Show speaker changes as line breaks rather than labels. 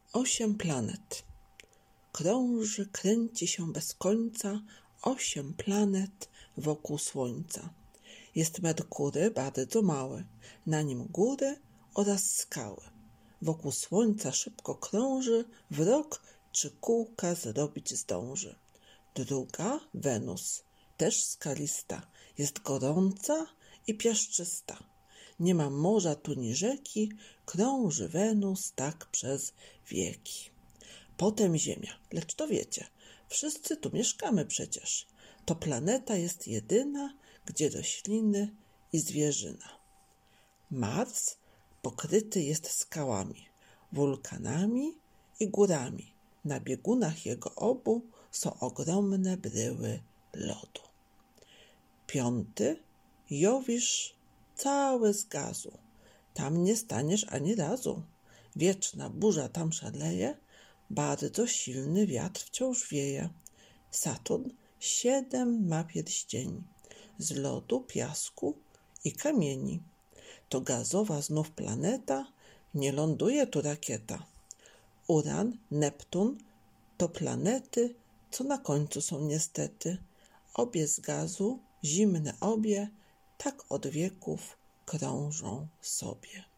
8 planet. Krąży, kręci się bez końca 8 planet wokół Słońca. Jest Merkury bardzo mały, na nim góry oraz skały. Wokół Słońca szybko krąży, w rok 3 kółka zrobić zdąży. Druga, Wenus, też skalista, jest gorąca i piaszczysta. Nie ma morza tu ni rzeki, krąży Wenus tak przez wieki. Potem Ziemia, lecz to wiecie, wszyscy tu mieszkamy przecież. To planeta jest jedyna, gdzie rośliny i zwierzyna. Mars pokryty jest skałami, wulkanami i górami. Na biegunach jego obu są ogromne bryły lodu. 5. Jowisz cały z gazu. Tam nie staniesz ani razu. Wieczna burza tam szaleje, bardzo silny wiatr wciąż wieje. Saturn 7 ma pierścieni, z lodu, piasku i kamieni. To gazowa znów planeta, nie ląduje tu rakieta. Uran, Neptun to planety, co na końcu są niestety. Obie z gazu, zimne obie, tak od wieków krążą sobie.